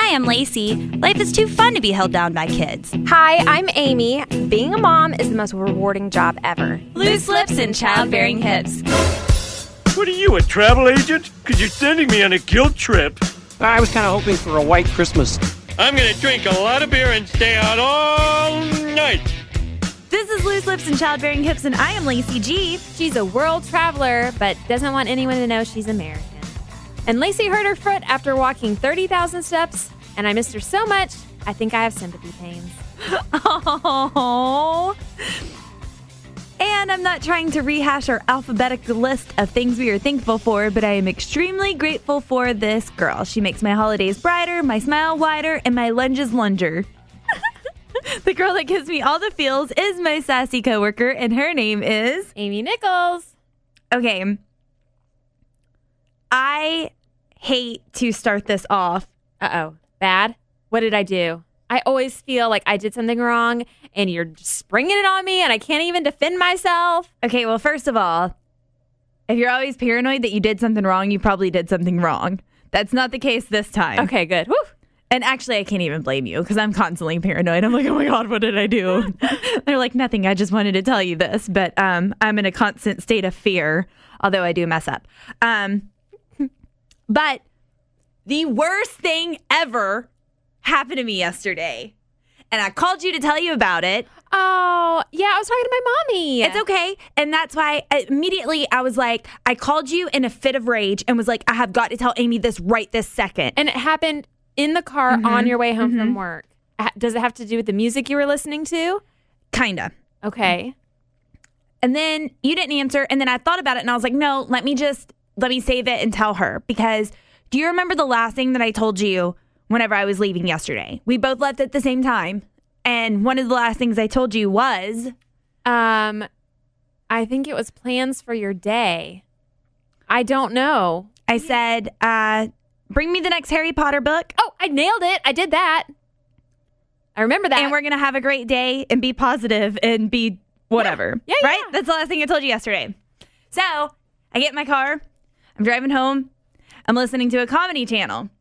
Hi, I'm Lacey. Life is too fun to be held down by kids. Hi, I'm Amy. Being a mom is the most rewarding job ever. Loose lips and childbearing hips. What are you, a travel agent? Because you're sending me on a guilt trip. I was kind of hoping for a white Christmas. I'm going to drink a lot of beer and stay out all night. This is Loose Lips and Childbearing Hips, and I am Lacey G. She's a world traveler, but doesn't want anyone to know she's American. And Lacey hurt her foot after walking 30,000 steps, and I missed her so much, I think I have sympathy pains. Oh. And I'm not trying to rehash our alphabetical list of things we are thankful for, but I am extremely grateful for this girl. She makes my holidays brighter, my smile wider, and my lunges lunger. The girl that gives me all the feels is my sassy coworker, and her name is Amy Nichols. Okay. I hate to start this off. Uh-oh. Bad? What did I do? I always feel like I did something wrong, and you're just springing it on me, and I can't even defend myself. Okay, well, first of all, if you're always paranoid that you did something wrong, you probably did something wrong. That's not the case this time. Okay, good. Woo. And actually, I can't even blame you because I'm constantly paranoid. I'm like, oh my God, what did I do? They're like, nothing. I just wanted to tell you this. But I'm in a constant state of fear, although I do mess up. But the worst thing ever happened to me yesterday. And I called you to tell you about it. Oh, yeah, I was talking to my mommy. It's okay. And that's why immediately I was like, I called you in a fit of rage and was like, I have got to tell Amy this right this second. And it happened in the car on your way home from work. Does it have to do with the music you were listening to? Kinda. Okay. And then you didn't answer. And then I thought about it and I was like, no, let me save it and tell her. Because do you remember the last thing that I told you whenever I was leaving yesterday? We both left at the same time. And one of the last things I told you was... I think it was plans for your day. I don't know. I said, bring me the next Harry Potter book. Oh, I nailed it. I did that. I remember that. And we're going to have a great day and be positive and be whatever. Yeah, right? yeah. That's the last thing I told you yesterday. So I get in my car. I'm driving home. I'm listening to a comedy channel.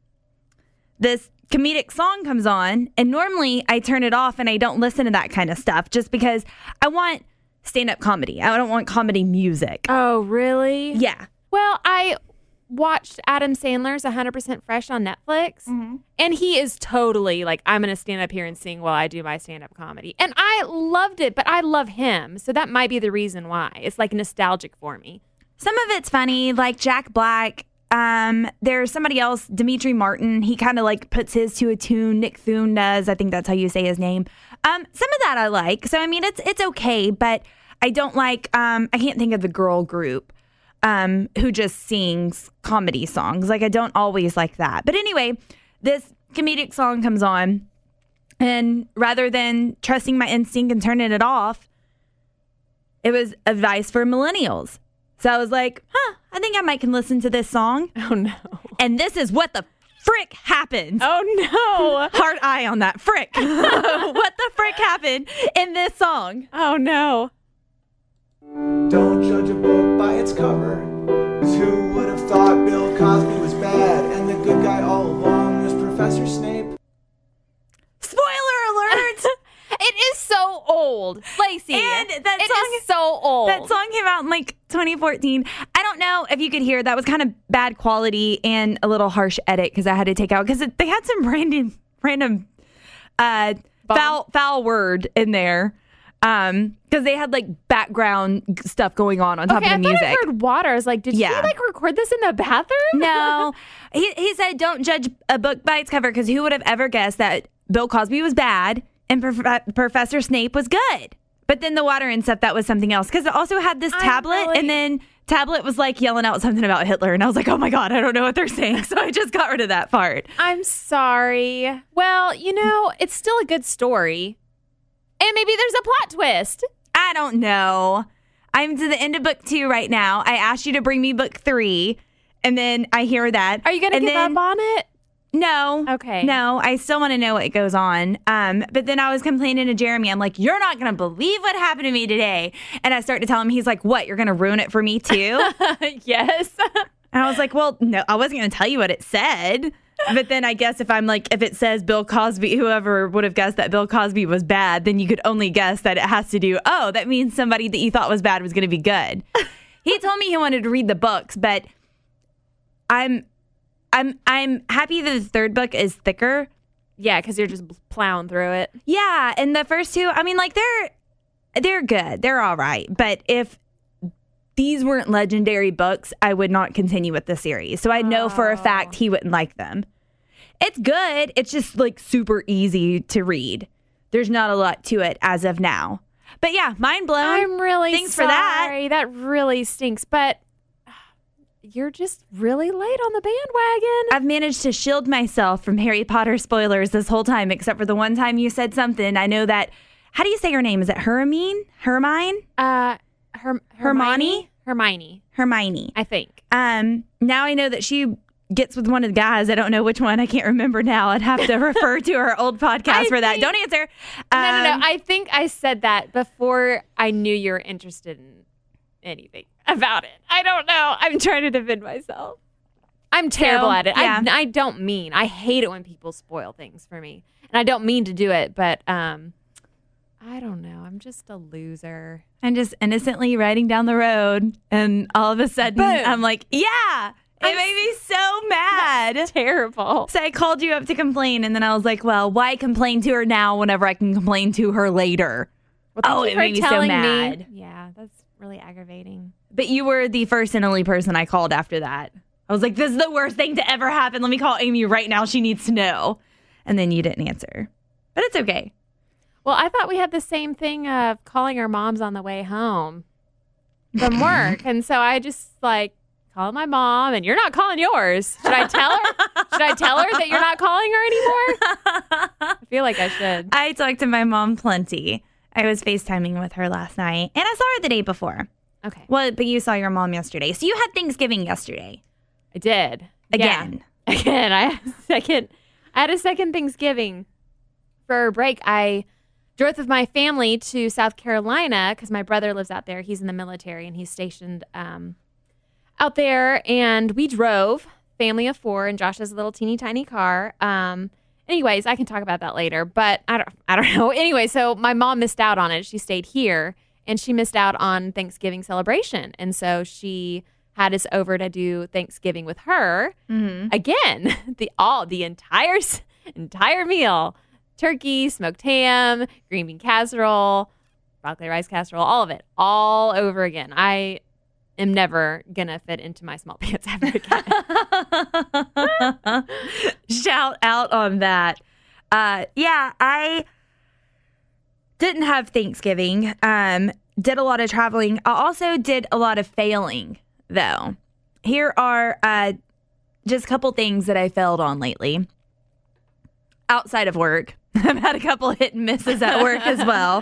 This comedic song comes on, and normally I turn it off and I don't listen to that kind of stuff just because I want stand-up comedy. I don't want comedy music. Oh, really? Yeah. Well, I watched Adam Sandler's 100% Fresh on Netflix, and he is totally like, I'm going to stand up here and sing while I do my stand-up comedy. And I loved it, but I love him, so that might be the reason why. It's like nostalgic for me. Some of it's funny, like Jack Black. There's somebody else, Dimitri Martin. He kind of like puts his to a tune. Nick Thune does. I think that's how you say his name. Some of that I like. So, I mean, it's okay, but I don't like, I can't think of the girl group who just sings comedy songs. Like, I don't always like that. But anyway, this comedic song comes on, and rather than trusting my instinct and turning it off, it was advice for millennials. So I was like, I think I might can listen to this song. Oh, no. And this is what the frick happened. Oh, no. Heart eye on that frick. What the frick happened in this song? Oh, no. Don't judge a book by its cover, 'cause who would have thought Bill Cosby was bad and the good guy all along was Professor Snape? Spoiler alert! It is so old, Lacey. And that it song is so old. That song came out in like 2014. I don't know if you could hear, that was kind of bad quality and a little harsh edit because I had to take out because they had some random foul word in there. Because they had like background stuff going on top of the music. I heard water. I was like, did you like record this in the bathroom? No. He said, don't judge a book by its cover, because who would have ever guessed that Bill Cosby was bad and Professor Snape was good? But then the water and stuff, that was something else. Because it also had this tablet, and then tablet was like yelling out something about Hitler. And I was like, oh my God, I don't know what they're saying. So I just got rid of that part. I'm sorry. Well, you know, it's still a good story. And maybe there's a plot twist. I don't know. I'm to the end of book 2 right now. I asked you to bring me book 3, and then I hear that. Are you going to give up on it? No. Okay. No, I still want to know what goes on. But then I was complaining to Jeremy. I'm like, you're not going to believe what happened to me today. And I start to tell him, he's like, what, you're going to ruin it for me too? Yes. And I was like, well, no, I wasn't going to tell you what it said. But then I guess if it says Bill Cosby, whoever would have guessed that Bill Cosby was bad, then you could only guess that it has to do, that means somebody that you thought was bad was going to be good. He told me he wanted to read the books, but I'm happy that the third book is thicker. Yeah, because you're just plowing through it. Yeah, and the first two, I mean, like they're good. They're all right. But if these weren't legendary books, I would not continue with the series. So I know for a fact he wouldn't like them. It's good. It's just like super easy to read. There's not a lot to it as of now. But yeah, mind blown. I'm really Thanks sorry. for that. That really stinks. But you're just really late on the bandwagon. I've managed to shield myself from Harry Potter spoilers this whole time, except for the one time you said something. I know that. How do you say her name? Is it Hermione? Hermione? Hermione. I think. Now I know that she gets with one of the guys. I don't know which one. I can't remember now. I'd have to refer to her old podcast for that. Don't answer. No. I think I said that before I knew you were interested in anything about it. I don't know. I'm trying to defend myself. I'm terrible at it. Yeah. I don't mean. I hate it when people spoil things for me. And I don't mean to do it, but I don't know. I'm just a loser. I'm just innocently riding down the road, and all of a sudden, Boom. I'm like, yeah. It made me so mad. Terrible. So I called you up to complain, and then I was like, well, why complain to her now whenever I can complain to her later? Well, it made me so mad. Yeah, that's really aggravating. But you were the first and only person I called after that. I was like, this is the worst thing to ever happen. Let me call Amy right now. She needs to know. And then you didn't answer. But it's okay. Well, I thought we had the same thing of calling our moms on the way home from work. And so I just call my mom, and you're not calling yours. Should I tell her? Should I tell her that you're not calling her anymore? I feel like I should. I talked to my mom plenty. I was FaceTiming with her last night, and I saw her the day before. Okay. Well, but you saw your mom yesterday. So you had Thanksgiving yesterday. I did. Again. Yeah. Again. I had a second Thanksgiving. For a break, I drove with my family to South Carolina because my brother lives out there. He's in the military, and he's stationed out there. And we drove, family of 4, and Josh has a little teeny tiny car. Anyways, I can talk about that later, but I don't know. Anyway, so my mom missed out on it. She stayed here, and she missed out on Thanksgiving celebration. And so she had us over to do Thanksgiving with her. Mm-hmm. Again, the entire meal. Turkey, smoked ham, green bean casserole, broccoli rice casserole, all of it, all over again. I am never going to fit into my small pants ever again. Shout out on that. Yeah, I didn't have Thanksgiving. Did a lot of traveling. I also did a lot of failing, though. Here are just a couple things that I failed on lately. Outside of work. I've had a couple hit and misses at work as well.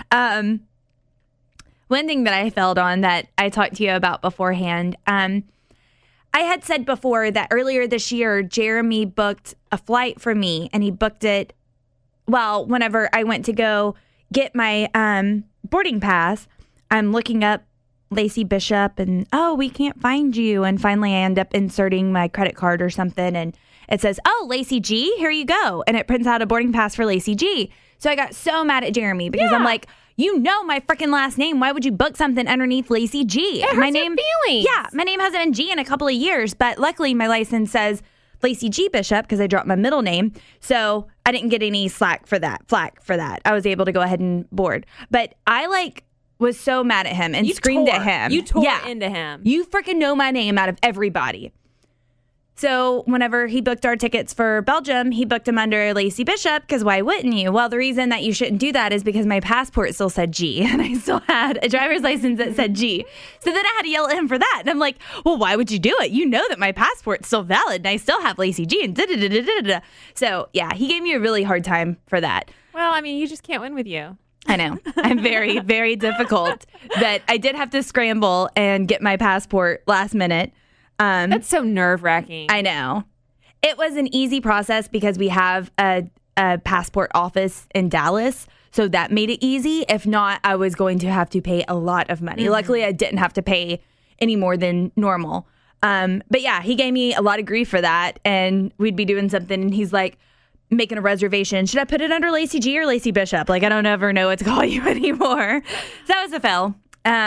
One thing that I failed on that I talked to you about beforehand, I had said before that earlier this year, Jeremy booked a flight for me, and he booked it, well, whenever I went to go get my boarding pass, I'm looking up Lacey Bishop, and, we can't find you. And finally, I end up inserting my credit card or something, and it says, Lacey G, here you go. And it prints out a boarding pass for Lacey G. So I got so mad at Jeremy because I'm like, you know my freaking last name. Why would you book something underneath Lacey G? It hurts my your name, feelings. Yeah, my name hasn't been G in a couple of years, but luckily my license says Lacey G Bishop because I dropped my middle name. So I didn't get any flack for that. I was able to go ahead and board. But I was so mad at him and screamed at him. You tore into him. You freaking know my name out of everybody. So whenever he booked our tickets for Belgium, he booked them under Lacey Bishop because why wouldn't you? Well, the reason that you shouldn't do that is because my passport still said G and I still had a driver's license that said G. So then I had to yell at him for that. And I'm like, well, why would you do it? You know that my passport's still valid and I still have Lacey G and da-da-da-da-da-da. So yeah, he gave me a really hard time for that. Well, I mean, you just can't win with you. I know. I'm very, very difficult. But I did have to scramble and get my passport last minute. That's so nerve-wracking. I know. It was an easy process because we have a passport office in Dallas, so that made it easy. If not, I was going to have to pay a lot of money. Mm-hmm. Luckily, I didn't have to pay any more than normal. But yeah, he gave me a lot of grief for that. And we'd be doing something and he's like, making a reservation. Should I put it under Lacey G or Lacey Bishop? Like, I don't ever know what to call you anymore. So that was a fail.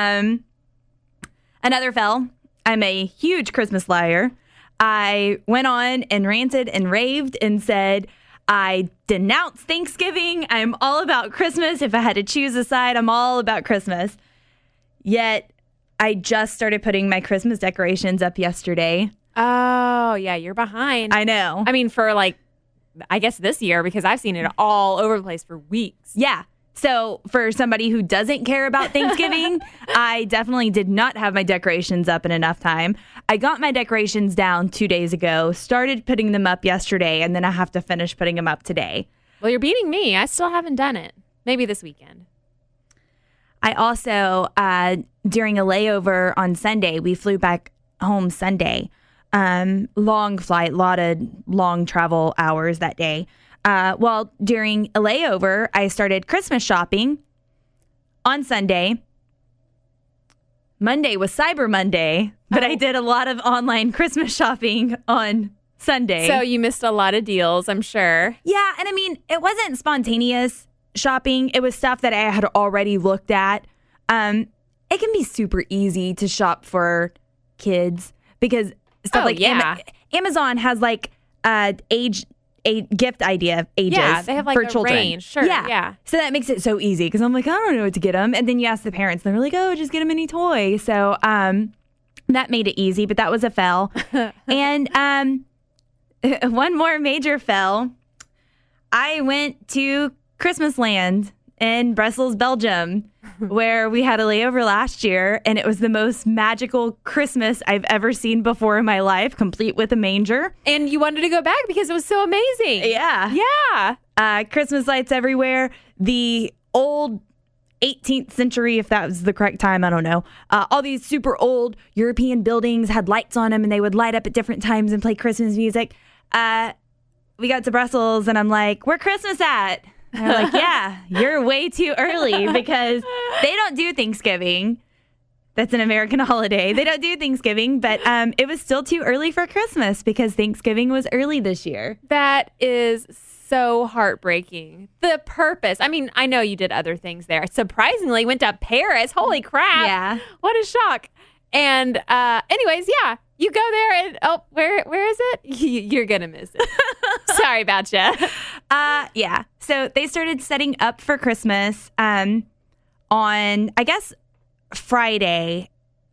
Another fail. I'm a huge Christmas liar. I went on and ranted and raved and said, I denounce Thanksgiving. I'm all about Christmas. If I had to choose a side, I'm all about Christmas. Yet, I just started putting my Christmas decorations up yesterday. Oh, yeah, you're behind. I know. I mean, for like, I guess this year, because I've seen it all over the place for weeks. Yeah. So for somebody who doesn't care about Thanksgiving, I definitely did not have my decorations up in enough time. I got my decorations down 2 days ago, started putting them up yesterday, and then I have to finish putting them up today. Well, you're beating me. I still haven't done it. Maybe this weekend. I also, during a layover on Sunday, we flew back home Sunday. Long flight, a lot of long travel hours that day. Well, during a layover, I started Christmas shopping on Sunday. Monday was Cyber Monday, but I did a lot of online Christmas shopping on Sunday. So you missed a lot of deals, I'm sure. Yeah, and I mean, it wasn't spontaneous shopping. It was stuff that I had already looked at. It can be super easy to shop for kids because stuff like Amazon has like gift idea ages. Yeah, they have like for a children. range. Sure. Yeah. So that makes it so easy because I'm like, I don't know what to get them. And then you ask the parents, and they're like, oh, just get them any toy. So that made it easy, but that was a fail. And one more major fail. I went to Christmas Land in Brussels, Belgium, where we had a layover last year, and it was the most magical Christmas I've ever seen before in my life, complete with a manger. And you wanted to go back because it was so amazing. Yeah. Yeah. Christmas lights everywhere. The old 18th century, if that was the correct time, I don't know. All these super old European buildings had lights on them, and they would light up at different times and play Christmas music. We got to Brussels, and I'm like, where Christmas at? And they're like, yeah, you're way too early because they don't do Thanksgiving. That's an American holiday. They don't do Thanksgiving, but it was still too early for Christmas because Thanksgiving was early this year. That is so heartbreaking. The purpose. I mean, I know you did other things there. Surprisingly, went to Paris. Holy crap. Yeah. What a shock. And anyways, yeah, you go there and, where is it? You're going to miss it. Sorry about you. Yeah. So they started setting up for Christmas on, I guess, Saturday.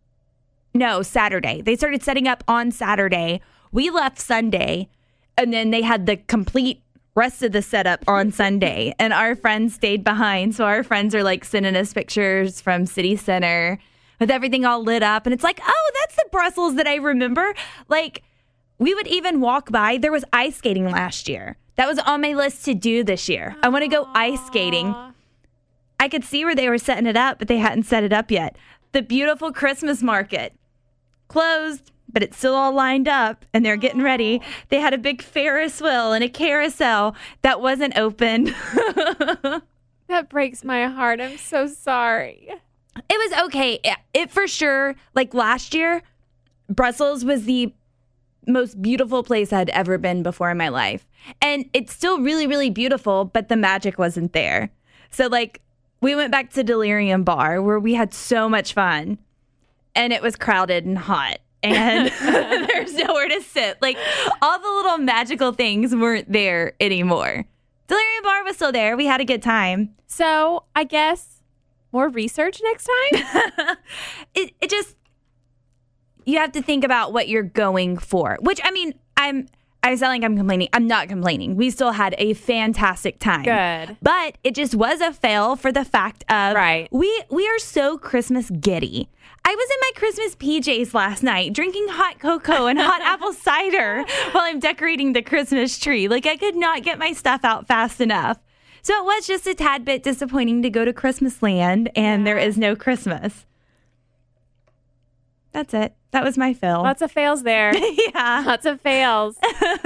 They started setting up on Saturday. We left Sunday, and then they had the complete rest of the setup on Sunday, and our friends stayed behind. So our friends are like sending us pictures from City Center with everything all lit up. And it's like, oh, that's the Brussels that I remember. Like, we would even walk by. There was ice skating last year. That was on my list to do this year. I want to go ice skating. I could see where they were setting it up, but they hadn't set it up yet. The beautiful Christmas market closed, but it's still all lined up, and they're getting ready. They had a big Ferris wheel and a carousel that wasn't open. That breaks my heart. I'm so sorry. It was okay. It for sure, like last year, Brussels was the most beautiful place I'd ever been before in my life. And it's still really, really beautiful, but the magic wasn't there. So like we went back to Delirium Bar where we had so much fun, and it was crowded and hot, and there's nowhere to sit. Like all the little magical things weren't there anymore. Delirium Bar was still there. We had a good time. So I guess more research next time? It just, you have to think about what you're going for, which I mean, I sound like I'm complaining. I'm not complaining. We still had a fantastic time. Good. But it just was a fail for the fact of right. We are so Christmas giddy. I was in my Christmas PJs last night drinking hot cocoa and hot apple cider while I'm decorating the Christmas tree. Like I could not get my stuff out fast enough. So it was just a tad bit disappointing to go to Christmas Land and there is no Christmas. That's it. That was my fail. Lots of fails there. Yeah. Lots of fails.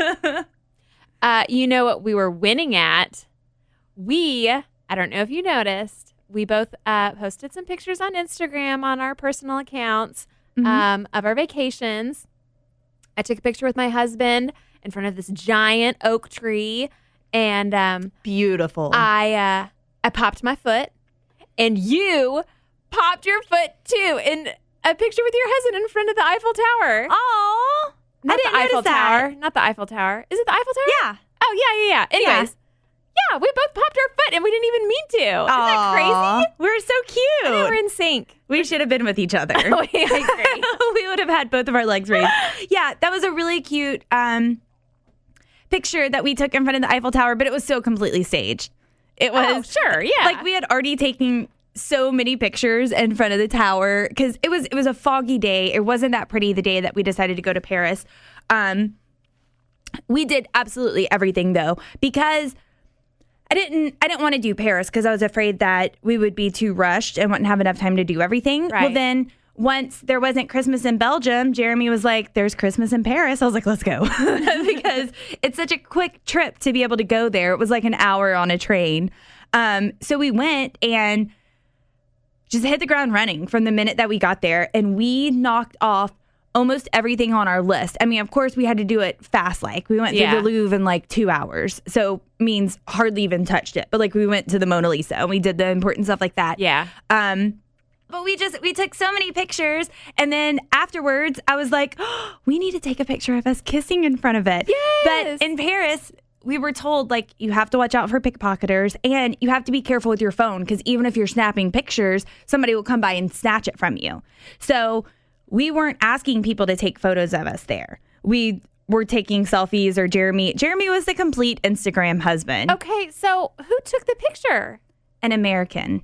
You know what we were winning at? I don't know if you noticed, we both posted some pictures on Instagram on our personal accounts of our vacations. I took a picture with my husband in front of this giant oak tree, and Beautiful. I popped my foot, and you popped your foot too in a picture with your husband in front of the Eiffel Tower. Oh, Not I didn't the Eiffel notice that. Tower. Not the Eiffel Tower. Is it the Eiffel Tower? Yeah. Oh, yeah. Anyways. Yeah, we both popped our foot and we didn't even mean to. Isn't that crazy? We're so cute. We're in sync. We should have been with each other. Oh, yeah, I agree. We would have had both of our legs raised. Yeah, that was a really cute picture that we took in front of the Eiffel Tower, but it was so completely staged. It was sure, yeah. Like we had already taken so many pictures in front of the tower because it was a foggy day. It wasn't that pretty the day that we decided to go to Paris. We did absolutely everything though because I didn't want to do Paris because I was afraid that we would be too rushed and wouldn't have enough time to do everything. Right. Well, then once there wasn't Christmas in Belgium, Jeremy was like, there's Christmas in Paris. I was like, let's go. Because it's such a quick trip to be able to go there. It was like an hour on a train. So we went and just hit the ground running from the minute that we got there. And we knocked off almost everything on our list. I mean, of course, we had to do it fast. Like we went through the Louvre in like 2 hours. So means hardly even touched it. But like we went to the Mona Lisa and we did the important stuff like that. Yeah. But we took so many pictures. And then afterwards, I was like, oh, we need to take a picture of us kissing in front of it. Yes. But in Paris, we were told, like, you have to watch out for pickpocketers and you have to be careful with your phone because even if you're snapping pictures, somebody will come by and snatch it from you. So we weren't asking people to take photos of us there. We were taking selfies or Jeremy was the complete Instagram husband. Okay, so who took the picture? An American.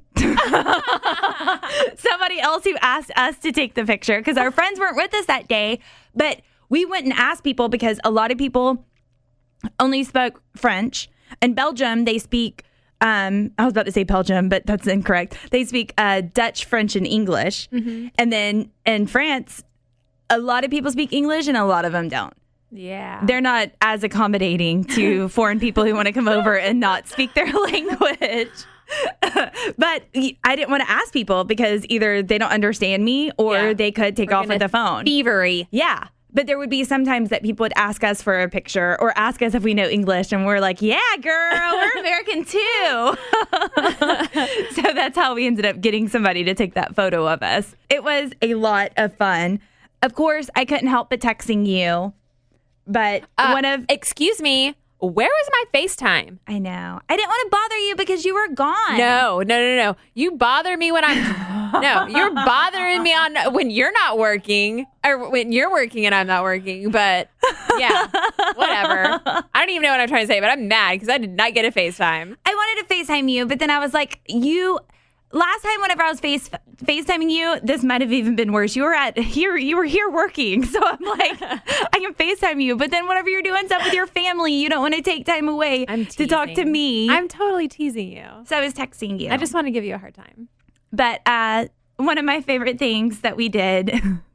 Somebody else who asked us to take the picture because our friends weren't with us that day. But we went and asked people because a lot of people only spoke French. In Belgium, they speak, I was about to say Belgium, but that's incorrect. They speak Dutch, French, and English. Mm-hmm. And then in France, a lot of people speak English and a lot of them don't. Yeah. They're not as accommodating to foreign people who want to come over and not speak their language. But I didn't want to ask people because either they don't understand me or they could take off with the phone. Thievery. Yeah. But there would be sometimes that people would ask us for a picture or ask us if we know English. And we're like, yeah, girl, we're American too. So that's how we ended up getting somebody to take that photo of us. It was a lot of fun. Of course, I couldn't help but texting you. But excuse me, where was my FaceTime? I know. I didn't want to bother you because you were gone. No. You bother me when no, you're bothering me when you're not working or when you're working and I'm not working. But yeah, whatever. I don't even know what I'm trying to say, but I'm mad because I did not get a FaceTime. I wanted to FaceTime you, but then I was like, last time whenever I was FaceTiming you, this might have even been worse. You were here working. So I'm like, I can FaceTime you. But then whenever you're doing stuff with your family, you don't want to take time away to talk to me. I'm totally teasing you. So I was texting you. I just want to give you a hard time. But one of my favorite things that we did,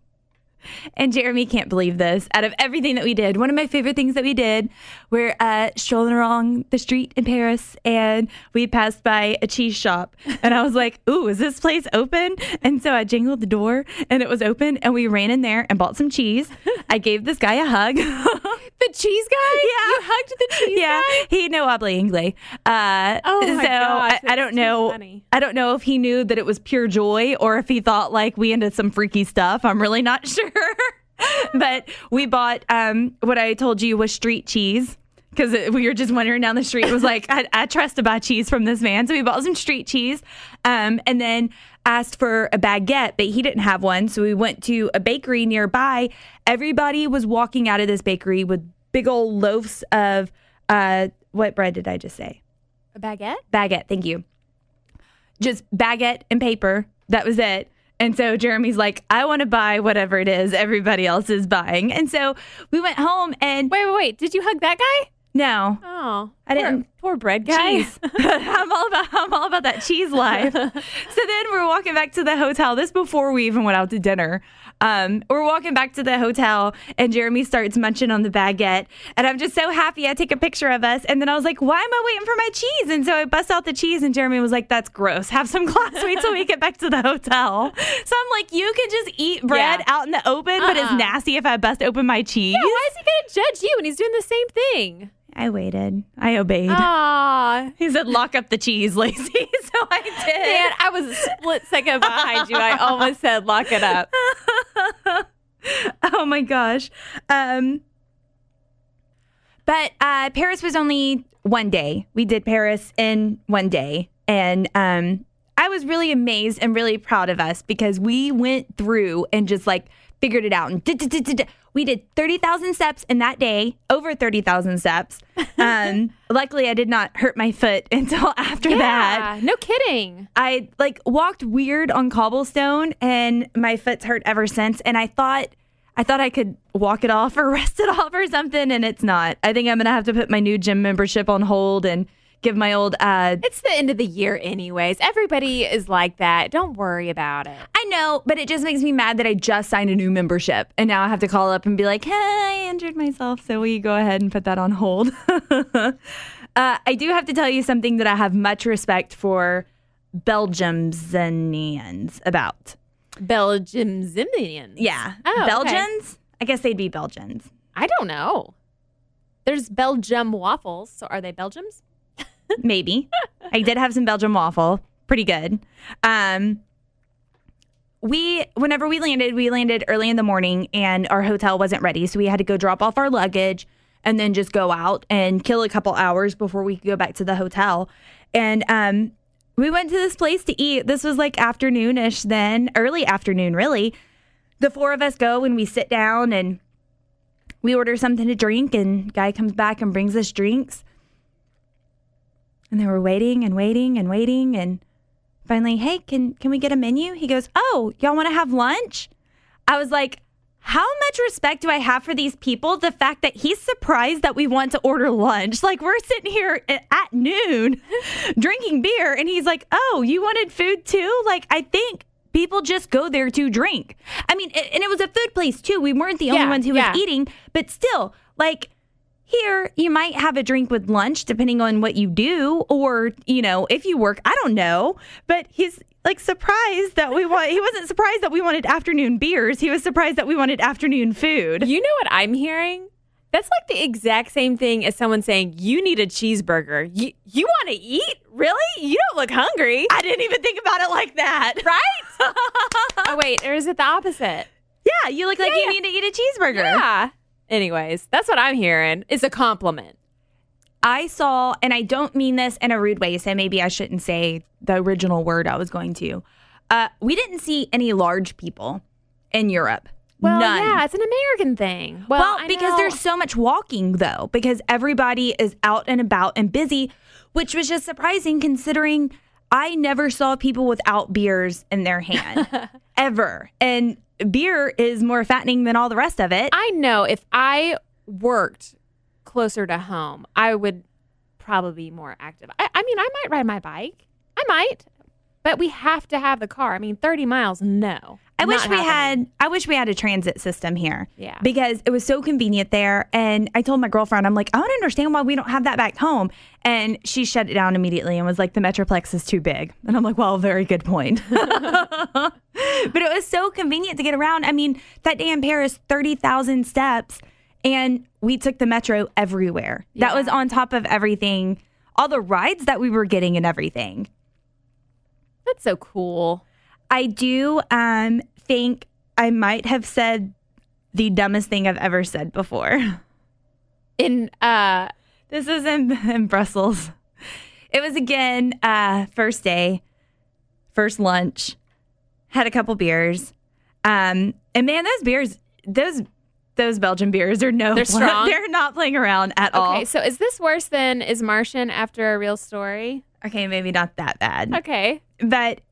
and Jeremy can't believe this, out of everything that we did, one of my favorite things that we did, we're strolling along the street in Paris and we passed by a cheese shop and I was like, ooh, is this place open? And so I jingled the door and it was open and we ran in there and bought some cheese. I gave this guy a hug. The cheese guy? Yeah. You hugged the cheese guy? He no habla inglés. Oh my gosh, I don't know. Funny. I don't know if he knew that it was pure joy or if he thought like we into some freaky stuff. I'm really not sure. But we bought what I told you was street cheese because we were just wandering down the street. It was like, I trust to buy cheese from this man. So we bought some street cheese and then asked for a baguette, but he didn't have one. So we went to a bakery nearby. Everybody was walking out of this bakery with big old loaves of what bread did I just say? A baguette? Baguette. Thank you. Just baguette and paper. That was it. And so Jeremy's like, I want to buy whatever it is everybody else is buying. And so we went home and... Wait. Did you hug that guy? No. Oh. Oh, I didn't. Poor bread guy. Cheese. I'm all about that cheese life. So then we're walking back to the hotel. This before we even went out to dinner. We're walking back to the hotel, and Jeremy starts munching on the baguette, and I'm just so happy. I take a picture of us, and then I was like, "Why am I waiting for my cheese?" And so I bust out the cheese, and Jeremy was like, "That's gross. Have some class. Wait till we get back to the hotel." So I'm like, "You can just eat bread out in the open, but it's nasty if I bust open my cheese." Yeah, why is he going to judge you when he's doing the same thing? I waited. I obeyed. Aw. He said, "Lock up the cheese, Lacey." So I did. Man, I was a split second behind you. I almost said, lock it up. Oh my gosh. But Paris was only one day. We did Paris in one day. And I was really amazed and really proud of us because we went through and just like figured it out. And we did 30,000 steps in that day, over 30,000 steps. Luckily, I did not hurt my foot until after that. No kidding. I like walked weird on cobblestone and my foot's hurt ever since. And I thought I could walk it off or rest it off or something. And it's not. I think I'm going to have to put my new gym membership on hold and give my old It's the end of the year anyways. Everybody is like that. Don't worry about it. I know, but it just makes me mad that I just signed a new membership and now I have to call up and be like, "Hey, I injured myself, so will you go ahead and put that on hold?" I do have to tell you something that I have much respect for Belgiumsians about. Belgiumsians? Yeah. Oh, Belgians? Okay. I guess they'd be Belgians. I don't know. There's Belgium waffles. So are they Belgians? Maybe. I did have some Belgian waffle. Pretty good. Whenever we landed early in the morning and our hotel wasn't ready. So we had to go drop off our luggage and then just go out and kill a couple hours before we could go back to the hotel. And we went to this place to eat. This was like afternoonish then, early afternoon, really. The four of us go and we sit down and we order something to drink, and guy comes back and brings us drinks. And they were waiting and waiting and waiting. And finally, "Hey, can we get a menu?" He goes, "Oh, y'all want to have lunch?" I was like, how much respect do I have for these people? The fact that he's surprised that we want to order lunch. Like, we're sitting here at noon drinking beer. And he's like, "Oh, you wanted food too?" Like, I think people just go there to drink. I mean, and it was a food place too. We weren't the only ones who was eating. But still, like, here, you might have a drink with lunch, depending on what you do, or, you know, if you work, I don't know. But he's like surprised that he wasn't surprised that we wanted afternoon beers. He was surprised that we wanted afternoon food. You know what I'm hearing? That's like the exact same thing as someone saying, "You need a cheeseburger. You want to eat? Really? You don't look hungry." I didn't even think about it like that. Right? Oh, wait. Or is it the opposite? Yeah, you look like you need to eat a cheeseburger. Yeah. Anyways, that's what I'm hearing. It's a compliment. I saw, and I don't mean this in a rude way, so maybe I shouldn't say the original word I was going to. We didn't see any large people in Europe. Well, None. yeah, it's an American thing. Well, because there's so much walking, though, because everybody is out and about and busy, which was just surprising considering I never saw people without beers in their hand, ever. And beer is more fattening than all the rest of it. I know if I worked closer to home, I would probably be more active. I mean, I might ride my bike. I might. But we have to have the car. I mean, 30 miles, no. I wish we had a transit system here. Yeah. Because it was so convenient there. And I told my girlfriend, I'm like, I don't understand why we don't have that back home. And she shut it down immediately and was like, the Metroplex is too big. And I'm like, well, very good point. But it was so convenient to get around. I mean, that day in Paris, 30,000 steps. And we took the metro everywhere. Yeah. That was on top of everything, all the rides that we were getting and everything. That's so cool. I do think I might have said the dumbest thing I've ever said before. This was in Brussels. It was again first day, first lunch. Had a couple beers, and man, those beers, those Belgian beers are they're strong. They're not playing around at all. Okay, so is this worse than Is Martian After a Real Story? Okay, maybe not that bad. Okay. But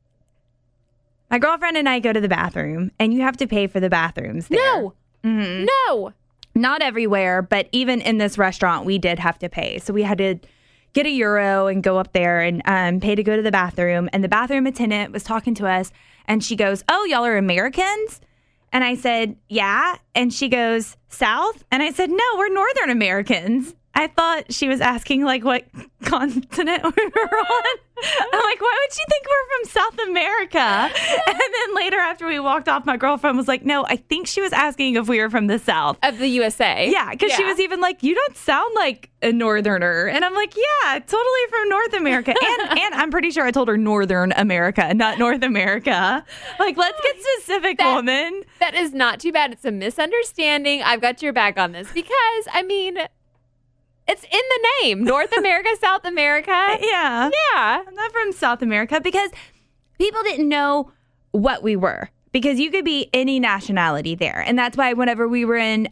my girlfriend and I go to the bathroom, and you have to pay for the bathrooms there. No. Mm-hmm. No. Not everywhere, but even in this restaurant, we did have to pay. So we had to get a euro and go up there and pay to go to the bathroom. And the bathroom attendant was talking to us, and she goes, "Oh, y'all are Americans?" And I said, "Yeah." And she goes, "South?" And I said, "No, we're Northern Americans." I thought she was asking like what continent we were on. I'm like, why would she think we're from South America? And then later after we walked off, my girlfriend was like, no, I think she was asking if we were from the South. Of the USA. Yeah, because she was even like, you don't sound like a Northerner. And I'm like, yeah, totally from North America. And I'm pretty sure I told her Northern America, not North America. Like, let's get specific, woman. That is not too bad. It's a misunderstanding. I've got your back on this because, I mean, it's in the name. North America, South America. Yeah. Yeah. I'm not from South America because people didn't know what we were because you could be any nationality there. And that's why whenever we were in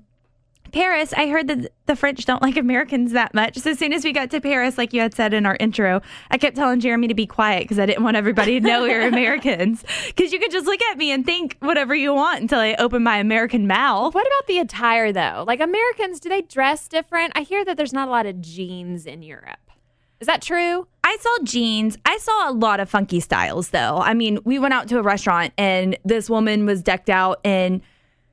Paris, I heard that the French don't like Americans that much. So as soon as we got to Paris, like you had said in our intro, I kept telling Jeremy to be quiet because I didn't want everybody to know we were Americans. Because you could just look at me and think whatever you want until I open my American mouth. What about the attire, though? Like, Americans, do they dress different? I hear that there's not a lot of jeans in Europe. Is that true? I saw jeans. I saw a lot of funky styles, though. I mean, we went out to a restaurant and this woman was decked out in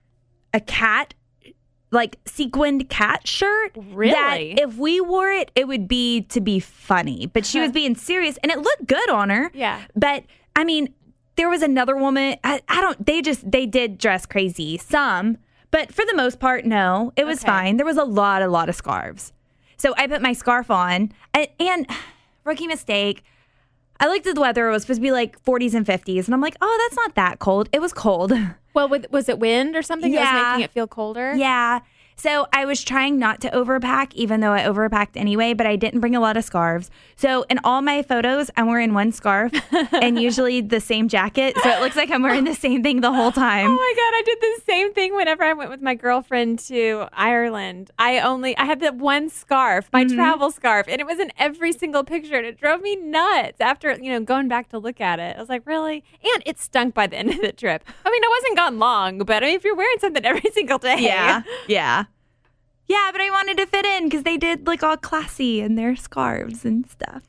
a cat, like sequined cat shirt. Really? That if we wore it, it would be to be funny. But she was being serious and it looked good on her. Yeah. But I mean, there was another woman. They did dress crazy. Some, but for the most part, no, it was fine. There was a lot of scarves. So I put my scarf on and rookie mistake. I looked at the weather. It was supposed to be like 40s and 50s. And I'm like, oh, that's not that cold. It was cold. Well, was it wind or something that was making it feel colder? Yeah. So I was trying not to overpack, even though I overpacked anyway, but I didn't bring a lot of scarves. So in all my photos, I'm wearing one scarf and usually the same jacket. So it looks like I'm wearing the same thing the whole time. Oh my God, I did the same thing whenever I went with my girlfriend to Ireland. I had that one scarf, my travel scarf, and it was in every single picture, and it drove me nuts after, going back to look at it. I was like, really? And it stunk by the end of the trip. I mean, I wasn't gone long, but I mean, if you're wearing something every single day. Yeah. Yeah, but I wanted to fit in because they did look all classy in their scarves and stuff.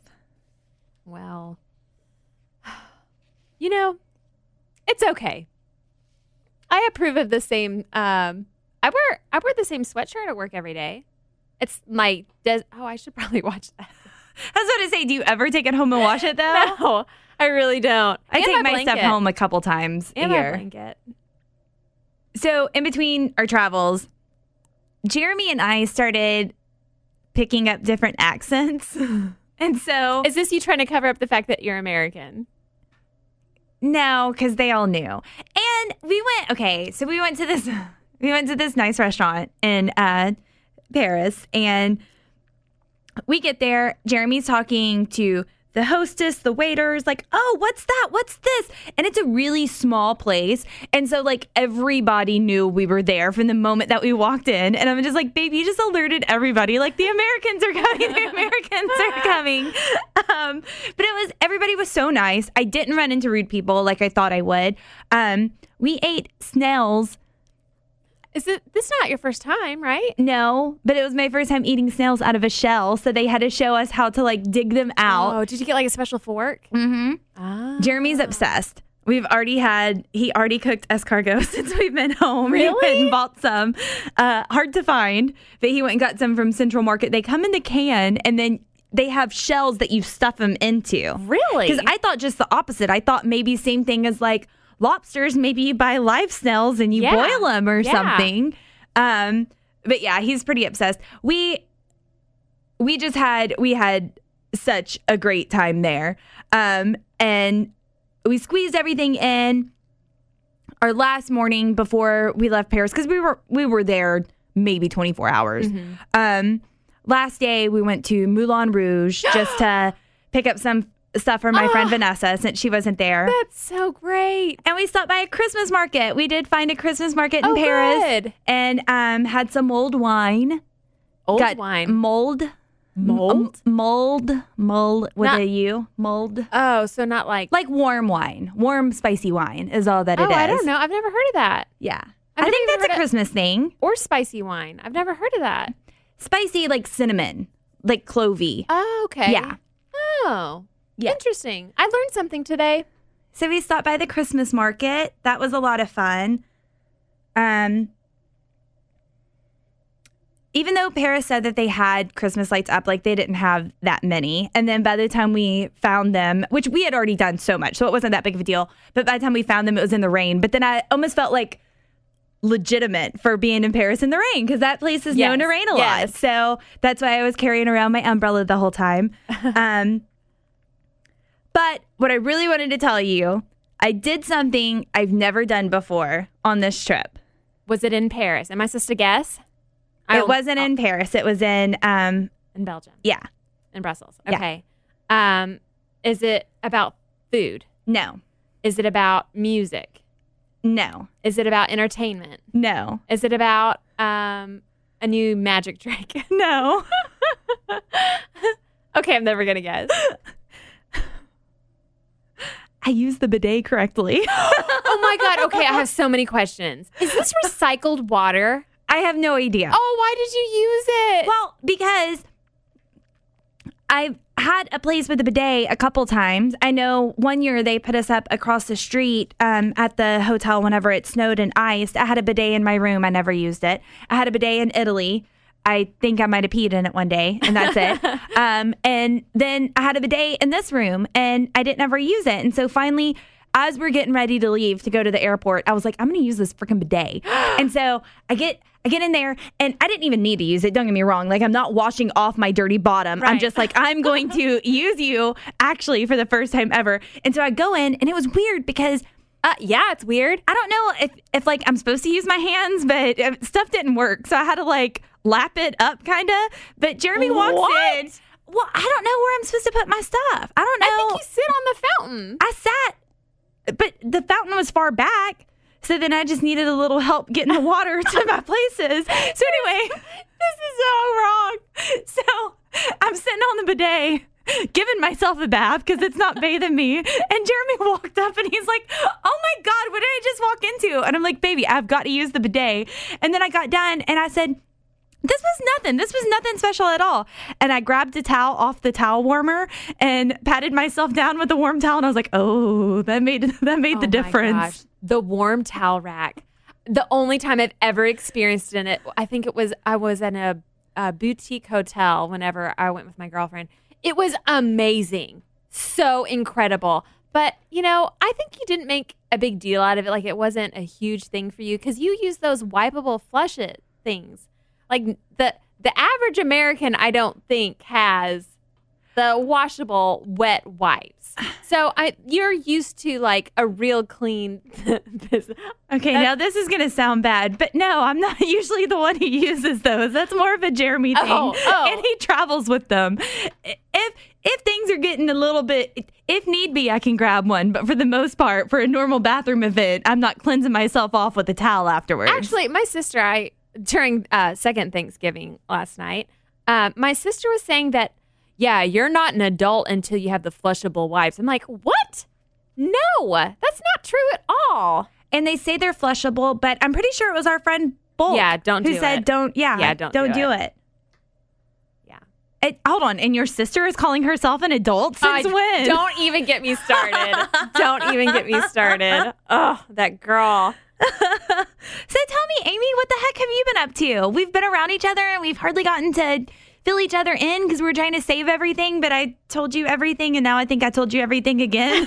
Well, it's okay. I approve of the same. I wear the same sweatshirt at work every day. It's my. I should probably watch that. I was about to say, do you ever take it home and wash it though? No, I really don't. I take my stuff home a couple times a year. My blanket. So in between our travels, Jeremy and I started picking up different accents. And so... Is this you trying to cover up the fact that you're American? No, because they all knew. And we went to this nice restaurant in Paris. And we get there. Jeremy's talking to the hostess, the waiters, like, oh, what's that? What's this? And it's a really small place. And so, like, everybody knew we were there from the moment that we walked in. And I'm just like, babe, you just alerted everybody. Like, the Americans are coming. The Americans are coming. But everybody was so nice. I didn't run into rude people like I thought I would. We ate snails. This not your first time, right? No, but it was my first time eating snails out of a shell. So they had to show us how to like dig them out. Oh, did you get like a special fork? Mm-hmm. Ah. Jeremy's obsessed. He already cooked escargot since we've been home. Really? He went and bought some. Hard to find, but he went and got some from Central Market. They come in the can and then they have shells that you stuff them into. Really? Because I thought just the opposite. I thought maybe same thing as like lobsters, maybe you buy live snails and you boil them or something. But yeah, he's pretty obsessed. We had such a great time there. And we squeezed everything in our last morning before we left Paris because we were there maybe 24 hours. Mm-hmm. Last day we went to Moulin Rouge just to pick up some stuff for my friend Vanessa since she wasn't there. That's so great. And we stopped by a Christmas market. We did find a Christmas market in Paris. Good. And had some mulled wine. Wine. Mold with a U. Mold. Oh, so not like warm wine. Warm, spicy wine is all that it is. I don't know. I've never heard of that. Yeah. I think that's a Christmas thing. Or spicy wine. I've never heard of that. Spicy, like cinnamon, like clovey. Oh, okay. Yeah. Oh, Yeah. interesting. I learned something today. So we stopped by the Christmas market. That was a lot of fun. Even though Paris said that they had Christmas lights up, like they didn't have that many. And then by the time we found them, which we had already done so much, so it wasn't that big of a deal. But by the time we found them, it was in the rain. But then I almost felt like legitimate for being in Paris in the rain because that place is known to rain a lot. So that's why I was carrying around my umbrella the whole time. But what I really wanted to tell you, I did something I've never done before on this trip. Was it in Paris? Am I supposed to guess? It wasn't in Paris. It was in Belgium. Yeah. In Brussels. Yeah. Okay. Is it about food? No. Is it about music? No. Is it about entertainment? No. Is it about a new magic trick? No. Okay, I'm never gonna guess. I used the bidet correctly. Oh my God. Okay, I have so many questions. Is this recycled water? I have no idea. Oh, why did you use it? Well, because I've had a place with a bidet a couple times. I know one year they put us up across the street at the hotel whenever it snowed and iced. I had a bidet in my room. I never used it. I had a bidet in Italy. I think I might have peed in it one day, and that's it. And then I had a bidet in this room, and I didn't ever use it. And so finally, as we're getting ready to leave to go to the airport, I was like, I'm going to use this freaking bidet. And so I get in there, and I didn't even need to use it. Don't get me wrong. Like, I'm not washing off my dirty bottom. Right. I'm just like, I'm going to use you actually for the first time ever. And so I go in, and it was weird because yeah, it's weird. I don't know if like I'm supposed to use my hands, but stuff didn't work. So I had to like lap it up kind of. But Jeremy walks in. Well, I don't know where I'm supposed to put my stuff. I don't know. I think you sit on the fountain. I sat, but the fountain was far back. So then I just needed a little help getting the water to my places. So anyway, this is so wrong. So I'm sitting on the bidet, giving myself a bath because it's not bathing me. And Jeremy walked up and he's like, oh my God, what did I just walk into? And I'm like, baby, I've got to use the bidet. And then I got done and I said, this was nothing. This was nothing special at all. And I grabbed a towel off the towel warmer and patted myself down with the warm towel. And I was like, oh, that made the difference. My gosh. The warm towel rack. The only time I've ever experienced in it, I think I was in a boutique hotel whenever I went with my girlfriend. It was amazing. So incredible. But, I think you didn't make a big deal out of it. Like, it wasn't a huge thing for you because you use those wipeable flush it things. Like, the average American, I don't think, has the washable wet wipes. So you're used to, like, a real clean Okay, now this is going to sound bad, but no, I'm not usually the one who uses those. That's more of a Jeremy thing. Oh. And he travels with them. If things are getting a little bit, if need be, I can grab one. But for the most part, for a normal bathroom event, I'm not cleansing myself off with a towel afterwards. Actually, my sister, during second Thanksgiving last night, my sister was saying that, yeah, you're not an adult until you have the flushable wipes. I'm like, what? No, that's not true at all. And they say they're flushable, but I'm pretty sure it was our friend Bulk who said don't do it. Yeah. Hold on, and your sister is calling herself an adult since when? Don't even get me started. Don't even get me started. Oh, that girl. So tell me, Amy, what the heck have you been up to? We've been around each other and we've hardly gotten to fill each other in because we were trying to save everything, but I told you everything and now I think I told you everything again.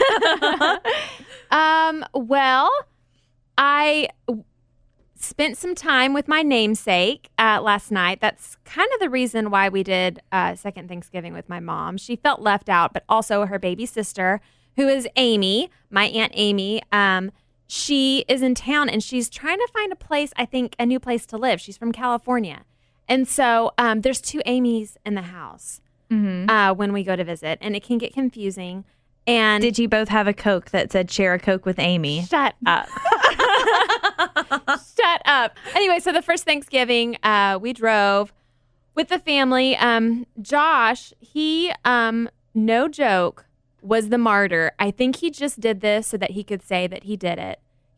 Well, I spent some time with my namesake last night. That's kind of the reason why we did second Thanksgiving with my mom. She felt left out, but also her baby sister, who is Amy, my Aunt Amy. She is in town and she's trying to find a place, I think, a new place to live. She's from California. And so there's two Amy's in the house when we go to visit, and it can get confusing. And did you both have a Coke that said share a Coke with Amy? Shut up. Shut up. Anyway, so the first Thanksgiving, we drove with the family. Josh, he, no joke, was the martyr. I think he just did this so that he could say that he did it.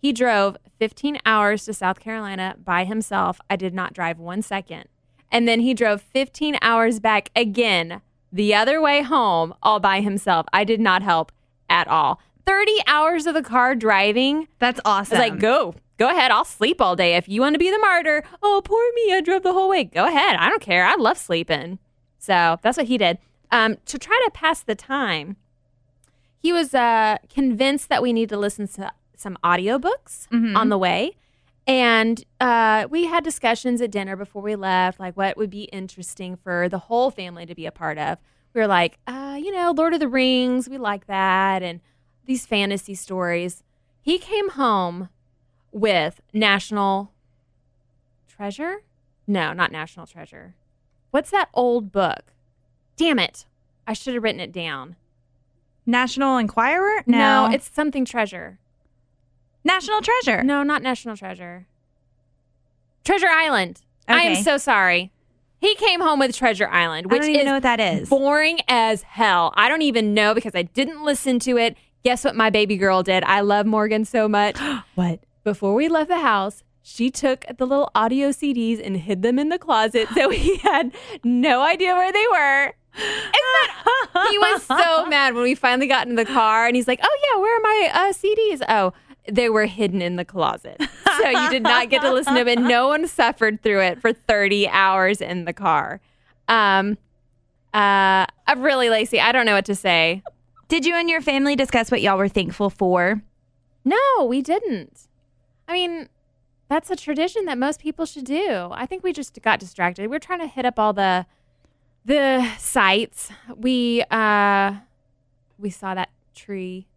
He drove 15 hours to South Carolina by himself. I did not drive 1 second. And then he drove 15 hours back again the other way home all by himself. I did not help at all. 30 hours of the car driving. That's awesome. I was like, go ahead. I'll sleep all day. If you want to be the martyr, oh, poor me, I drove the whole way. Go ahead. I don't care. I love sleeping. So that's what he did. To try to pass the time, he was convinced that we need to listen to some audiobooks on the way. And we had discussions at dinner before we left, like what would be interesting for the whole family to be a part of. We were like, Lord of the Rings, we like that, and these fantasy stories. He came home with National Treasure? No, not National Treasure. What's that old book? Damn it. I should have written it down. National Enquirer? No, it's something treasure. National Treasure. No, not National Treasure. Treasure Island. I Okay. am so sorry. He came home with Treasure Island, which I don't even is know what that is. boring as hell. I don't even know because I didn't listen to it. Guess what my baby girl did? I love Morgan so much. What? Before we left the house, she took the little audio CDs and hid them in the closet so he had no idea where they were. He was so mad when we finally got in the car and he's like, oh yeah, where are my CDs? Oh, they were hidden in the closet. So you did not get to listen to them, and no one suffered through it for 30 hours in the car. I'm really Lacey. I don't know what to say. Did you and your family discuss what y'all were thankful for? No, we didn't. I mean, that's a tradition that most people should do. I think we just got distracted. We're trying to hit up all the sites. We saw that tree.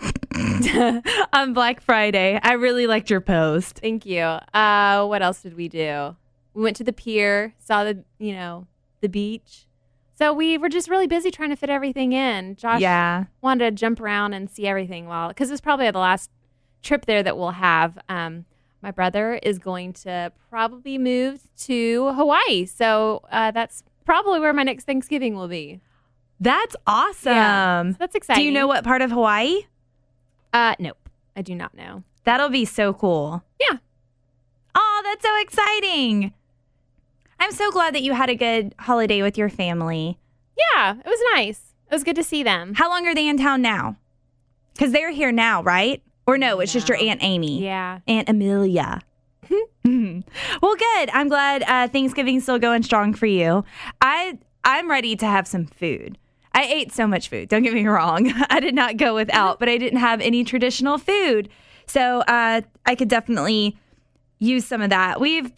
On Black Friday. I really liked your post. Thank you. What else did we do? We went to the pier, saw the beach. So we were just really busy trying to fit everything in. Josh wanted to jump around and see everything because it's probably the last trip there that we'll have. My brother is going to probably move to Hawaii. So that's probably where my next Thanksgiving will be. That's awesome. Yeah, so that's exciting. Do you know what part of Hawaii? Nope. I do not know. That'll be so cool. Yeah. Oh, that's so exciting. I'm so glad that you had a good holiday with your family. Yeah, it was nice. It was good to see them. How long are they in town now? Because they're here now, right? Or no, it's just your Aunt Amy. Yeah. Aunt Amelia. Well, good. I'm glad Thanksgiving's still going strong for you. I'm ready to have some food. I ate so much food. Don't get me wrong. I did not go without, but I didn't have any traditional food. So I could definitely use some of that. I've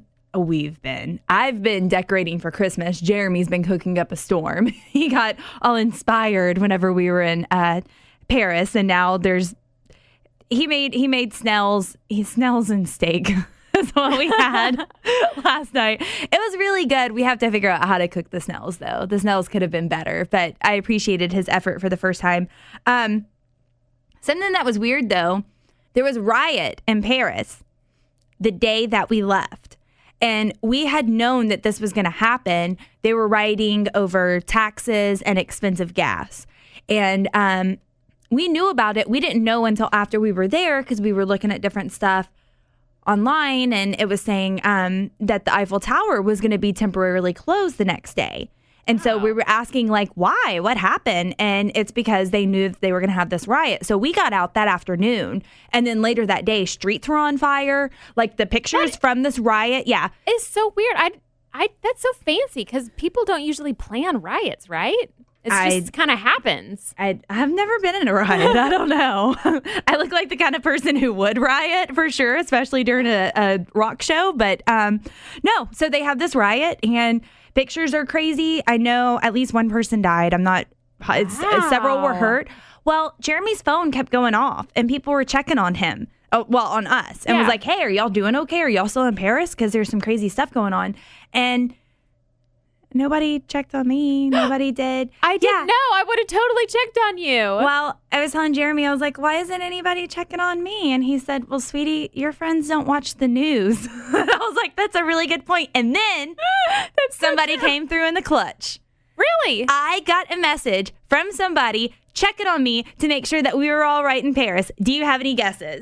been decorating for Christmas. Jeremy's been cooking up a storm. He got all inspired whenever we were in Paris, and now he made Snell's and steak. That's what we had last night. It was really good. We have to figure out how to cook the Snells, though. The Snells could have been better, but I appreciated his effort for the first time. Something that was weird, though, there was riot in Paris the day that we left. And we had known that this was going to happen. They were rioting over taxes and expensive gas. And we knew about it. We didn't know until after we were there because we were looking at different stuff online, and it was saying that the Eiffel Tower was going to be temporarily closed the next day. And so we were asking, like, why? What happened? And it's because they knew that they were going to have this riot. So we got out that afternoon. And then later that day, streets were on fire. Like, the pictures from this riot. Yeah. It's so weird. That's so fancy because people don't usually plan riots, right? It just kind of happens. I've never been in a riot. I don't know. I look like the kind of person who would riot for sure, especially during a rock show. But no, so they have this riot and pictures are crazy. I know at least one person died. Several were hurt. Well, Jeremy's phone kept going off and people were checking on him. Oh, well, on us. And was like, hey, are y'all doing okay? Are y'all still in Paris? Because there's some crazy stuff going on. And nobody checked on me. Nobody did. I didn't know. I would have totally checked on you. Well, I was telling Jeremy, I was like, why isn't anybody checking on me? And he said, well, sweetie, your friends don't watch the news. I was like, that's a really good point. And then somebody came through in the clutch. Really? I got a message from somebody checking on me to make sure that we were all right in Paris. Do you have any guesses?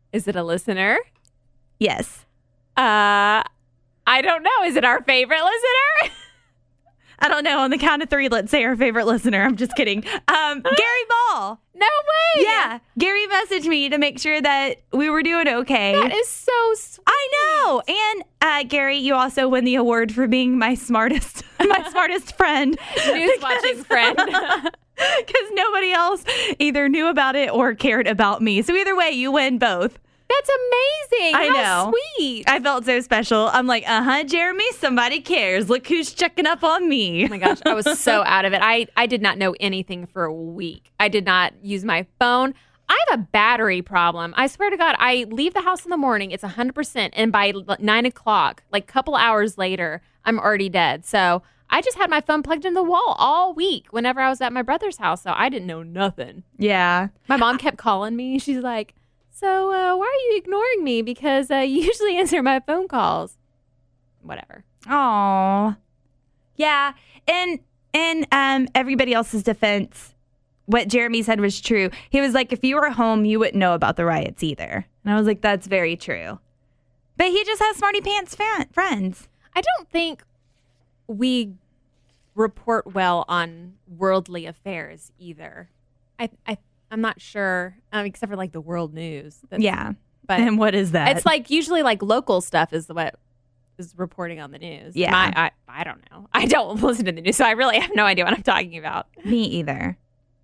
Is it a listener? Yes. I don't know. Is it our favorite listener? I don't know. On the count of 3, let's say our favorite listener. I'm just kidding. Gary Ball. No way. Yeah. Gary messaged me to make sure that we were doing okay. That is so sweet. I know. And Gary, you also win the award for being my smartest friend. News watching friend. Because nobody else either knew about it or cared about me. So either way, you win both. That's amazing. I How know. sweet. I felt so special. I'm like, Jeremy, somebody cares. Look who's checking up on me. Oh my gosh, I was so out of it. I did not know anything for a week. I did not use my phone. I have a battery problem. I swear to God, I leave the house in the morning, it's 100%, and by 9 o'clock, like a couple hours later, I'm already dead. So I just had my phone plugged in the wall all week whenever I was at my brother's house, so I didn't know nothing. Yeah. My mom kept calling me. She's like, so why are you ignoring me? Because you usually answer my phone calls. Whatever. Aw. Yeah. And in everybody else's defense, what Jeremy said was true. He was like, if you were home, you wouldn't know about the riots either. And I was like, that's very true. But he just has smarty pants friends. I don't think we report well on worldly affairs either. I'm not sure, except for like the world news. Yeah. But and what is that? it's like usually like local stuff is what is reporting on the news. Yeah. I don't know. I don't listen to the news, so I really have no idea what I'm talking about. Me either.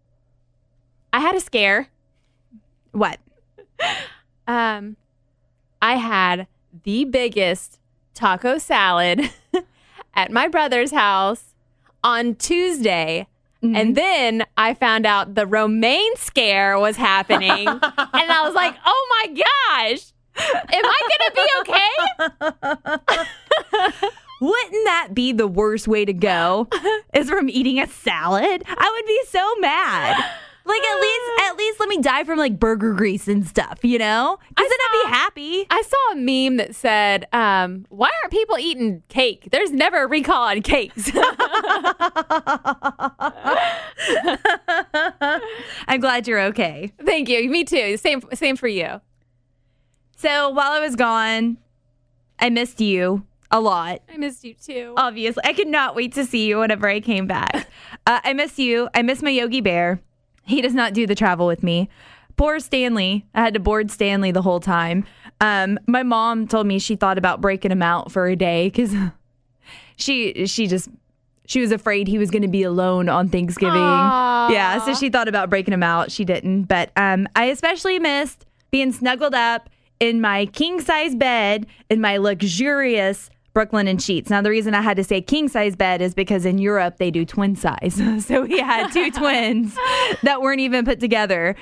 I had a scare. What? I had the biggest taco salad at my brother's house on Tuesday. Mm-hmm. And then I found out the romaine scare was happening. And I was like, oh my gosh, am I going to be okay? Wouldn't that be the worst way to go? Is from eating a salad? I would be so mad. Like at least let me die from like burger grease and stuff, you know? Because then I'd be happy. I saw a meme that said, why aren't people eating cake? There's never a recall on cakes. I'm glad you're okay. Thank you. Me too. Same for you. So while I was gone, I missed you a lot. I missed you too. Obviously. I could not wait to see you whenever I came back. I miss you. I miss my Yogi Bear. He does not do the travel with me. Poor Stanley. I had to board Stanley the whole time. My mom told me she thought about breaking him out for a day because she was afraid he was going to be alone on Thanksgiving. Aww. Yeah, so she thought about breaking him out. She didn't. But I especially missed being snuggled up in my king-size bed in my luxurious Brooklinen sheets. Now, the reason I had to say king-size bed is because in Europe, they do twin size. So we had 2 twins that weren't even put together.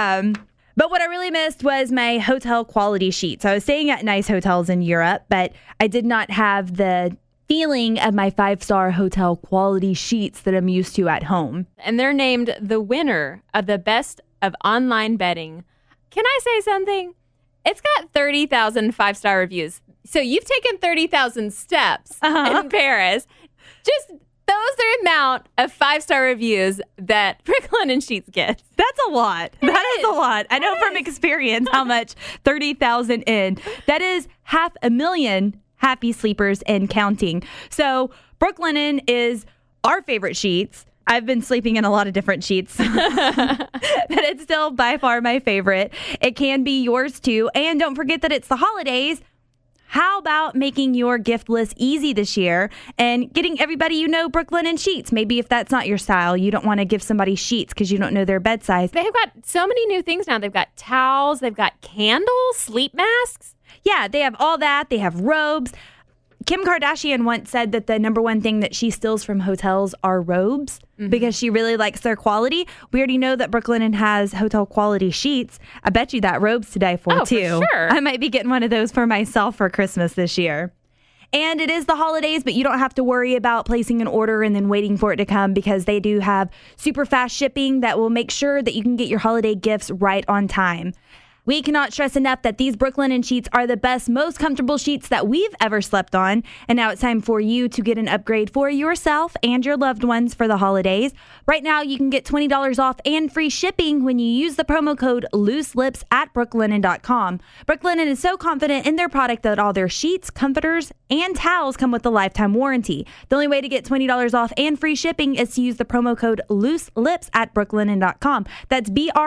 But what I really missed was my hotel quality sheets. I was staying at nice hotels in Europe, but I did not have the feeling of my 5-star hotel quality sheets that I'm used to at home. And they're named the winner of the best of online bedding. Can I say something? It's got 30,000 5-star reviews. So you've taken 30,000 steps in Paris. Just those are the amount of 5-star reviews that Brooklinen Sheets gets. That's a lot. That is a lot. I know from experience how much 30,000 in. That is 500,000 happy sleepers and counting. So Brooklinen is our favorite sheets. I've been sleeping in a lot of different sheets, but it's still by far my favorite. It can be yours too. And don't forget that it's the holidays. How about making your gift list easy this year and getting everybody you know Brooklinen sheets? Maybe if that's not your style, you don't want to give somebody sheets because you don't know their bed size. They've got so many new things now. They've got towels. They've got candles, sleep masks. Yeah, they have all that. They have robes. Kim Kardashian once said that the number one thing that she steals from hotels are robes because she really likes their quality. We already know that Brooklinen has hotel quality sheets. I bet you that robe's to die for too. For sure. I might be getting one of those for myself for Christmas this year. And it is the holidays, but you don't have to worry about placing an order and then waiting for it to come because they do have super fast shipping that will make sure that you can get your holiday gifts right on time. We cannot stress enough that these Brooklinen sheets are the best, most comfortable sheets that we've ever slept on. And now it's time for you to get an upgrade for yourself and your loved ones for the holidays. Right now, you can get $20 off and free shipping when you use the promo code LooseLips at brooklinen.com. Brooklinen is so confident in their product that all their sheets, comforters, and towels come with a lifetime warranty. The only way to get $20 off and free shipping is to use the promo code LooseLips at brooklinen.com. That's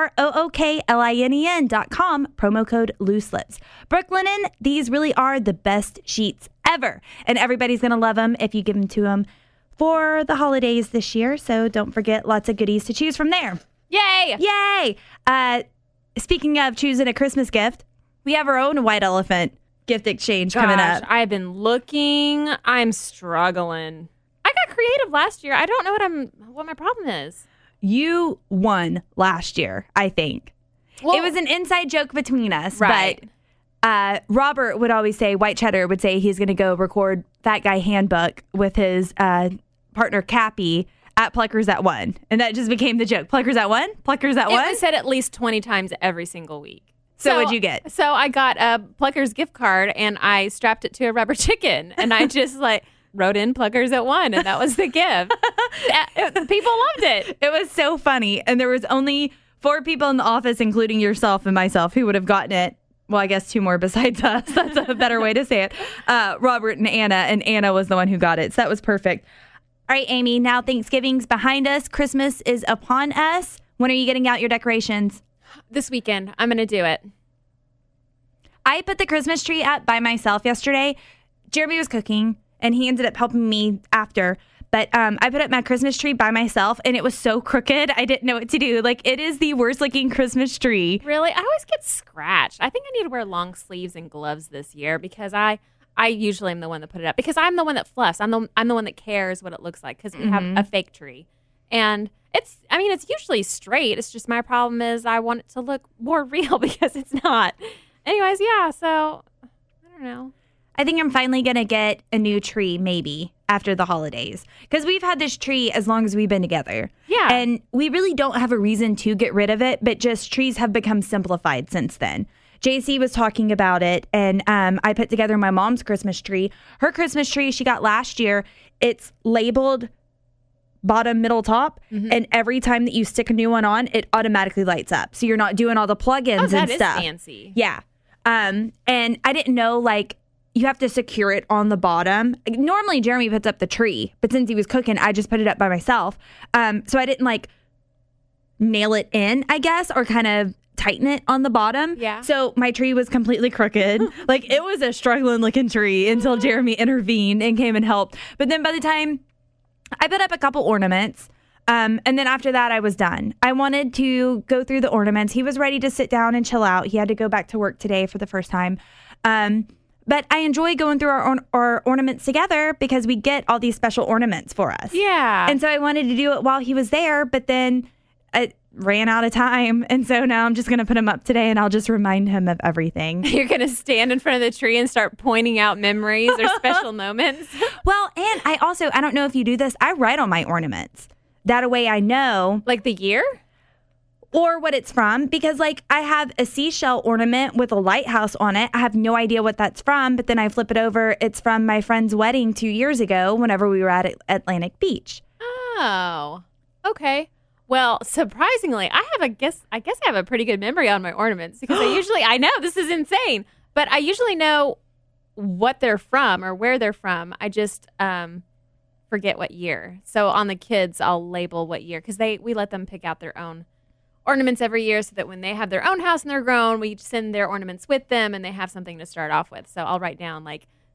BROOKLINEN.com. Promo code LooseLips. Brooklinen, these really are the best sheets ever. And everybody's going to love them if you give them to them for the holidays this year. So don't forget, lots of goodies to choose from there. Yay! Yay! Speaking of choosing a Christmas gift, we have our own White Elephant gift exchange coming up. I've been looking. I'm struggling. I got creative last year. I don't know what my problem is. You won last year, I think. Well, it was an inside joke between us, right. But Robert would always say, White Cheddar would say he's going to go record Fat Guy Handbook with his partner Cappy at Pluckers at 1. And that just became the joke. Pluckers at 1? Pluckers at 1? It was said at least 20 times every single week. So what'd you get? So I got a Pluckers gift card and I strapped it to a rubber chicken and I just wrote in Pluckers at 1 and that was the gift. People loved it. It was so funny. And there was only 4 people in the office, including yourself and myself, who would have gotten it. Well, I guess 2 more besides us. That's a better way to say it. Robert and Anna was the one who got it. So that was perfect. All right, Amy, now Thanksgiving's behind us. Christmas is upon us. When are you getting out your decorations? This weekend. I'm going to do it. I put the Christmas tree up by myself yesterday. Jeremy was cooking, and he ended up helping me after. But I put up my Christmas tree by myself, and it was so crooked. I didn't know what to do. It is the worst looking Christmas tree. Really? I always get scratched. I think I need to wear long sleeves and gloves this year because I usually am the one that put it up because I'm the one that fluffs. I'm the one that cares what it looks like because we have a fake tree. And it's usually straight. It's just my problem is I want it to look more real because it's not. Anyways, yeah, so I don't know. I think I'm finally going to get a new tree maybe after the holidays because we've had this tree as long as we've been together. Yeah. And we really don't have a reason to get rid of it, but just trees have become simplified since then. JC was talking about it, and I put together my mom's Christmas tree. Her Christmas tree she got last year, it's labeled bottom, middle, top, and every time that you stick a new one on, it automatically lights up. So you're not doing all the plugins and stuff. That is fancy. Yeah. And I didn't know, you have to secure it on the bottom. Normally, Jeremy puts up the tree, but since he was cooking, I just put it up by myself. So I didn't, nail it in, I guess, or kind of tighten it on the bottom. Yeah. So my tree was completely crooked. It was a struggling looking tree until Jeremy intervened and came and helped. But then by the time I put up a couple ornaments, and then after that, I was done. I wanted to go through the ornaments. He was ready to sit down and chill out. He had to go back to work today for the first time. But I enjoy going through our ornaments together because we get all these special ornaments for us. Yeah. And so I wanted to do it while he was there, but then it ran out of time. And so now I'm just going to put him up today and I'll just remind him of everything. You're going to stand in front of the tree and start pointing out memories or special moments. Well, and I don't know if you do this, I write on my ornaments. That way I know. Like the year? Or what it's from, because I have a seashell ornament with a lighthouse on it. I have no idea what that's from, but then I flip it over. It's from my friend's wedding 2 years ago whenever we were at Atlantic Beach. Oh, okay. Well, surprisingly, I guess I have a pretty good memory on my ornaments because I know this is insane, but I usually know what they're from or where they're from. I just forget what year. So on the kids, I'll label what year because we let them pick out their own ornaments every year so that when they have their own house and they're grown, we send their ornaments with them and they have something to start off with. So I'll write down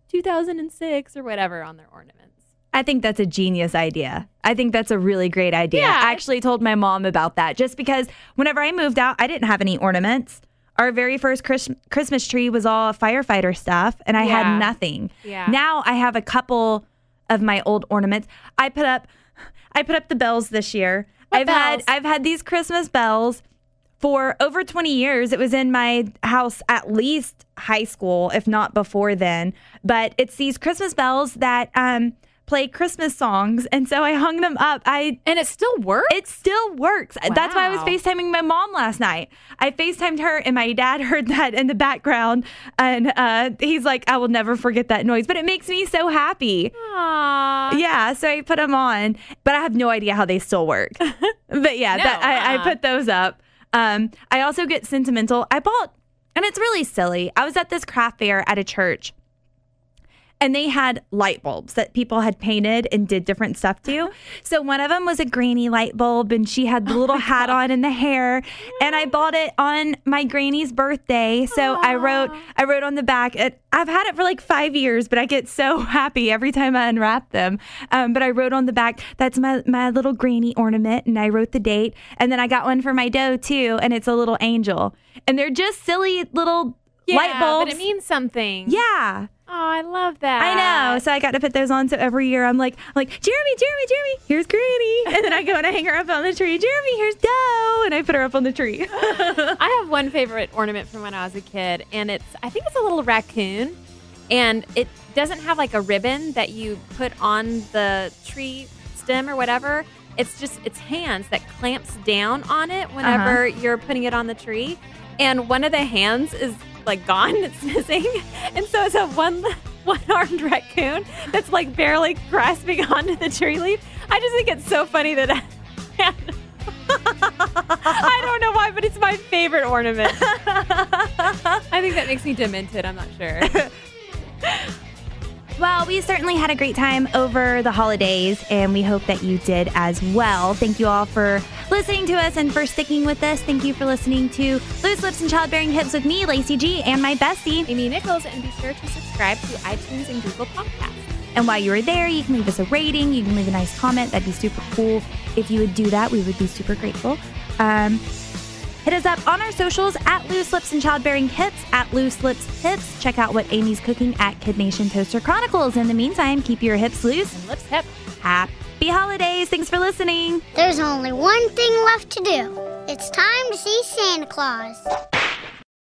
2006 or whatever on their ornaments. I think that's a genius idea. I think that's a really great idea. Yeah. I actually told my mom about that just because whenever I moved out, I didn't have any ornaments. Our very first Christmas tree was all firefighter stuff and I had nothing. Yeah. Now I have a couple of my old ornaments. I put up the bells this year. I've had these Christmas bells for over 20 years. It was in my house at least high school, if not before then. But it's these Christmas bells that play Christmas songs. And so I hung them up. And it still works? It still works. That's why I was Wow. FaceTiming my mom last night. I FaceTimed her and my dad heard that in the background. And he's like, I will never forget that noise. But it makes me so happy. Aww. Yeah, so I put them on, but I have no idea how they still work. But yeah, No, I put those up. I also get sentimental. I bought, and it's really silly. I was at this craft fair at a church, and they had light bulbs that people had painted and did different stuff to. So one of them was a granny light bulb, and she had the little hat on and the hair. And I bought it on my granny's birthday. So I wrote on the back. I've had it for like 5 years, but I get so happy every time I unwrap them. But I wrote on the back, that's my little granny ornament, and I wrote the date. And then I got one for my dough too, and it's a little angel. And they're just silly little light bulbs. But it means something. Yeah. Oh, I love that. I know. So I got to put those on. So every year I'm like, Jeremy, here's Granny. And then I go and I hang her up on the tree. Jeremy, here's Doe. And I put her up on the tree. I have one favorite ornament from when I was a kid, and I think it's a little raccoon, and it doesn't have like a ribbon that you put on the tree stem or whatever. It's just its hands that clamps down on it whenever you're putting it on the tree. And one of the hands is like gone, it's missing. And so it's a one-armed raccoon that's like barely grasping onto the tree leaf. I just think it's so funny that I don't know why, but it's my favorite ornament. I think that makes me demented, I'm not sure. Well, we certainly had a great time over the holidays, and we hope that you did as well. Thank you all for listening to us and for sticking with us. Thank you for listening to Loose Lips and Childbearing Hips with me, Lacey G, and my bestie, Amy Nichols, and be sure to subscribe to iTunes and Google Podcasts. And while you're there, you can leave us a rating. You can leave a nice comment. That'd be super cool. If you would do that, we would be super grateful. Hit us up on our socials at Loose Lips and Childbearing Hips, at Loose Lips Hips. Check out what Amy's cooking at Kid Nation Toaster Chronicles. In the meantime, keep your hips loose. And lips hip. Happy holidays. Thanks for listening. There's only one thing left to do. It's time to see Santa Claus.